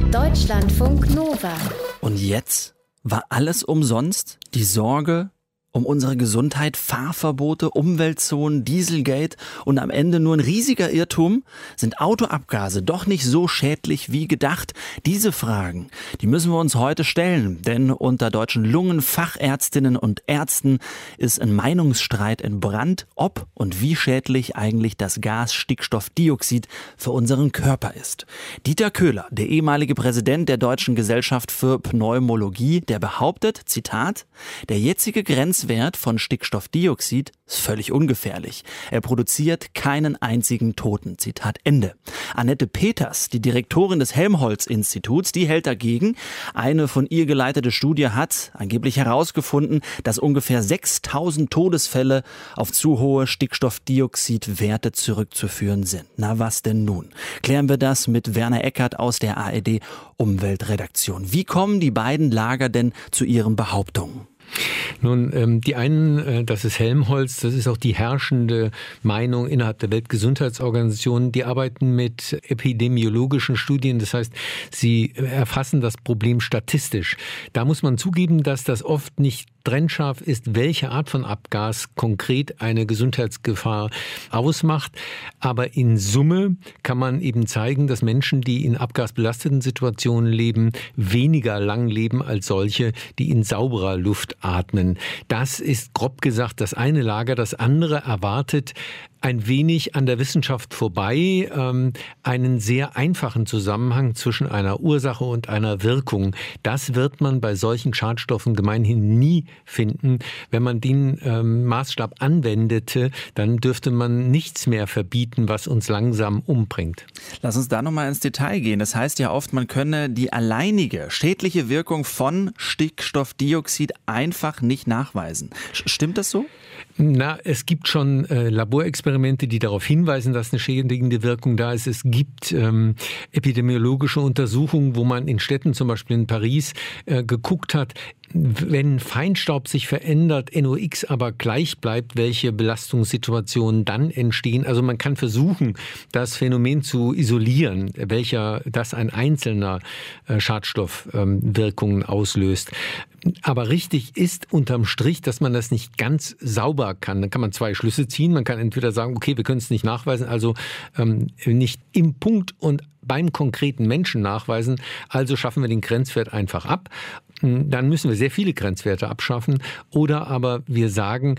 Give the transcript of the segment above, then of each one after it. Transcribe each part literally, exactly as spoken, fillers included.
Deutschlandfunk Nova. Und jetzt? War alles umsonst? Die Sorge um unsere Gesundheit, Fahrverbote, Umweltzonen, Dieselgate und am Ende nur ein riesiger Irrtum? Sind Autoabgase doch nicht so schädlich wie gedacht? Diese Fragen, die müssen wir uns heute stellen, denn unter deutschen Lungenfachärztinnen und Ärzten ist ein Meinungsstreit entbrannt, ob und wie schädlich eigentlich das Gas Stickstoffdioxid für unseren Körper ist. Dieter Köhler, der ehemalige Präsident der Deutschen Gesellschaft für Pneumologie, der behauptet, Zitat, der jetzige Grenzwert von Stickstoffdioxid ist völlig ungefährlich. Er produziert keinen einzigen Toten. Zitat Ende. Annette Peters, die Direktorin des Helmholtz-Instituts, die hält dagegen. Eine von ihr geleitete Studie hat angeblich herausgefunden, dass ungefähr sechstausend Todesfälle auf zu hohe Stickstoffdioxidwerte zurückzuführen sind. Na was denn nun? Klären wir das mit Werner Eckert aus der A R D Umweltredaktion. Wie kommen die beiden Lager denn zu ihren Behauptungen? Nun, ähm, die einen, äh, das ist Helmholtz, das ist auch die herrschende Meinung innerhalb der Weltgesundheitsorganisation. Die arbeiten mit epidemiologischen Studien, das heißt, sie erfassen das Problem statistisch. Da muss man zugeben, dass das oft nicht trennscharf ist, welche Art von Abgas konkret eine Gesundheitsgefahr ausmacht. Aber in Summe kann man eben zeigen, dass Menschen, die in abgasbelasteten Situationen leben, weniger lang leben als solche, die in sauberer Luft atmen. Das ist grob gesagt das eine Lager. Das andere erwartet ein wenig an der Wissenschaft vorbei, ähm, einen sehr einfachen Zusammenhang zwischen einer Ursache und einer Wirkung. Das wird man bei solchen Schadstoffen gemeinhin nie finden. Wenn man den ähm, Maßstab anwendete, dann dürfte man nichts mehr verbieten, was uns langsam umbringt. Lass uns da nochmal ins Detail gehen. Das heißt ja oft, man könne die alleinige schädliche Wirkung von Stickstoffdioxid einfach nicht nachweisen. Stimmt das so? Na, es gibt schon äh, Laborexperimente, die darauf hinweisen, dass eine schädigende Wirkung da ist. Es gibt ähm, epidemiologische Untersuchungen, wo man in Städten, zum Beispiel in Paris, äh, geguckt hat, wenn Feinstaub sich verändert, N O X aber gleich bleibt, welche Belastungssituationen dann entstehen. Also man kann versuchen, das Phänomen zu isolieren, welcher das ein einzelner äh, Schadstoff ähm, Wirkungen auslöst. Aber richtig ist unterm Strich, dass man das nicht ganz sauber kann. Dann kann man zwei Schlüsse ziehen. Man kann entweder sagen, okay, wir können es nicht nachweisen, also ähm, nicht im Punkt und beim konkreten Menschen nachweisen, also schaffen wir den Grenzwert einfach ab. Dann müssen wir sehr viele Grenzwerte abschaffen. Oder aber wir sagen,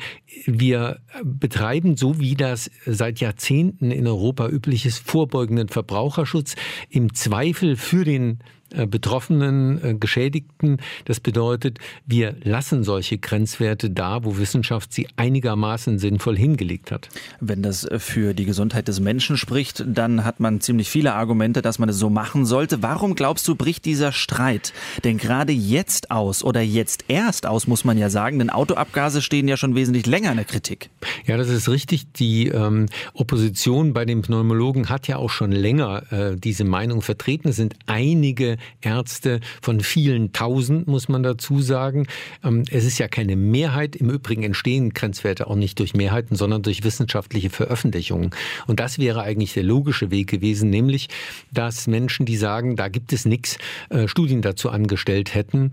wir betreiben, so wie das seit Jahrzehnten in Europa üblich ist, vorbeugenden Verbraucherschutz im Zweifel für den betroffenen Geschädigten. Das bedeutet, wir lassen solche Grenzwerte da, wo Wissenschaft sie einigermaßen sinnvoll hingelegt hat. Wenn das für die Gesundheit des Menschen spricht, dann hat man ziemlich viele Argumente, dass man es so machen sollte. Warum glaubst du, bricht dieser Streit denn gerade jetzt aus oder jetzt erst aus, muss man ja sagen, denn Autoabgase stehen ja schon wesentlich länger in der Kritik. Ja, das ist richtig. Die ähm, Opposition bei den Pneumologen hat ja auch schon länger äh, diese Meinung vertreten. Es sind einige Ärzte von vielen Tausend, muss man dazu sagen. Es ist ja keine Mehrheit. Im Übrigen entstehen Grenzwerte auch nicht durch Mehrheiten, sondern durch wissenschaftliche Veröffentlichungen. Und das wäre eigentlich der logische Weg gewesen, nämlich, dass Menschen, die sagen, da gibt es nichts, Studien dazu angestellt hätten,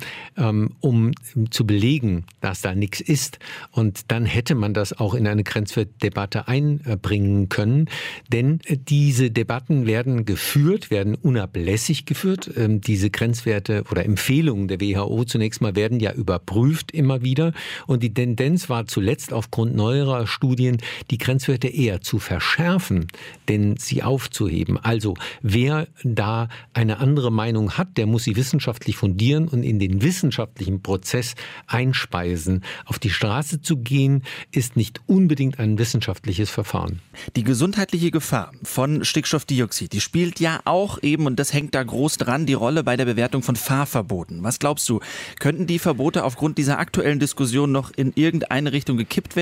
um zu belegen, dass da nichts ist. Und dann hätte man das auch in eine Grenzwertdebatte einbringen können. Denn diese Debatten werden geführt, werden unablässig geführt. Diese Grenzwerte oder Empfehlungen der W H O zunächst mal werden ja überprüft immer wieder. Und die Tendenz war zuletzt aufgrund neuerer Studien, die Grenzwerte eher zu verschärfen, denn sie aufzuheben. Also wer da eine andere Meinung hat, der muss sie wissenschaftlich fundieren und in den wissenschaftlichen Prozess einspeisen. Auf die Straße zu gehen, ist nicht unbedingt ein wissenschaftliches Verfahren. Die gesundheitliche Gefahr von Stickstoffdioxid, die spielt ja auch eben, und das hängt da groß dran, die Rolle bei der Bewertung von Fahrverboten. Was glaubst du, könnten die Verbote aufgrund dieser aktuellen Diskussion noch in irgendeine Richtung gekippt werden?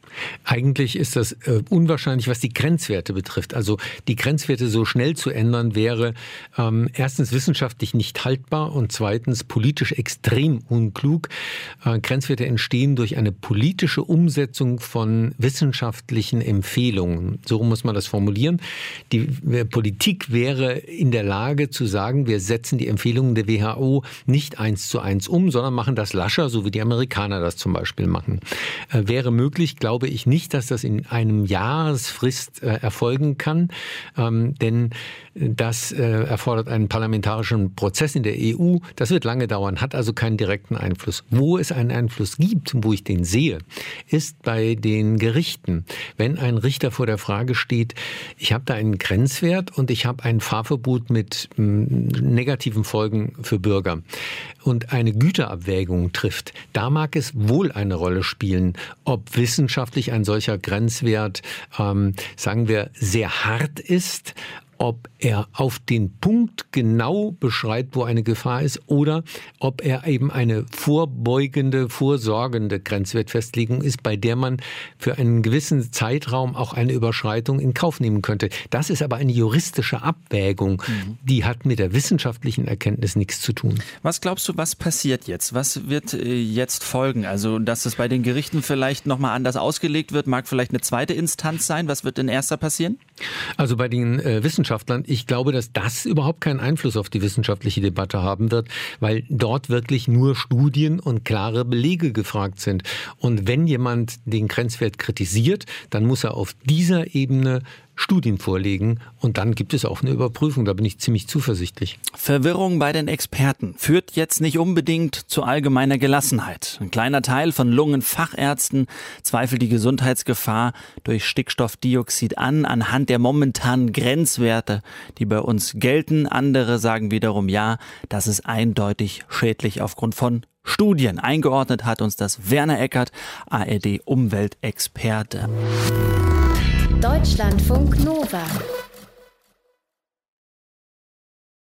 Eigentlich ist das äh, unwahrscheinlich, was die Grenzwerte betrifft. Also die Grenzwerte so schnell zu ändern, wäre ähm, erstens wissenschaftlich nicht haltbar und zweitens politisch extrem unklug. Äh, Grenzwerte entstehen durch eine politische Umsetzung von wissenschaftlichen Empfehlungen. So muss man das formulieren. Die äh, Politik wäre in der Lage zu sagen, wir setzen die Empfehlungen der W H O nicht eins zu eins um, sondern machen das lascher, so wie die Amerikaner das zum Beispiel machen. Äh, wäre möglich, glaube ich nicht, dass das in einem Jahresfrist äh, erfolgen kann, ähm, denn das äh, erfordert einen parlamentarischen Prozess in der E U. Das wird lange dauern, hat also keinen direkten Einfluss. Wo es einen Einfluss gibt, wo ich den sehe, ist bei den Gerichten. Wenn ein Richter vor der Frage steht, ich habe da einen Grenzwert und ich habe ein Fahrverbot mit mh, negativen Folgen für Bürger und eine Güterabwägung trifft, da mag es wohl eine Rolle spielen, ob wissenschaftlich ein solcher Grenzwert, ähm, sagen wir, sehr hart ist, ob er auf den Punkt genau beschreibt, wo eine Gefahr ist, oder ob er eben eine vorbeugende, vorsorgende Grenzwertfestlegung ist, bei der man für einen gewissen Zeitraum auch eine Überschreitung in Kauf nehmen könnte. Das ist aber eine juristische Abwägung, mhm. die hat mit der wissenschaftlichen Erkenntnis nichts zu tun. Was glaubst du, was passiert jetzt? Was wird äh, jetzt folgen? Also, dass es bei den Gerichten vielleicht nochmal anders ausgelegt wird, mag vielleicht eine zweite Instanz sein. Was wird in erster passieren? Also bei den äh, Wissenschaftlern, ich glaube, dass das überhaupt keinen Einfluss auf die wissenschaftliche Debatte haben wird, weil dort wirklich nur Studien und klare Belege gefragt sind. Und wenn jemand den Grenzwert kritisiert, dann muss er auf dieser Ebene Studien vorlegen und dann gibt es auch eine Überprüfung. Da bin ich ziemlich zuversichtlich. Verwirrung bei den Experten führt jetzt nicht unbedingt zu allgemeiner Gelassenheit. Ein kleiner Teil von Lungenfachärzten zweifelt die Gesundheitsgefahr durch Stickstoffdioxid an, anhand der momentanen Grenzwerte, die bei uns gelten. Andere sagen wiederum, ja, das ist eindeutig schädlich aufgrund von Studien. Eingeordnet hat uns das Werner Eckert, A R D-Umweltexperte. Deutschlandfunk Nova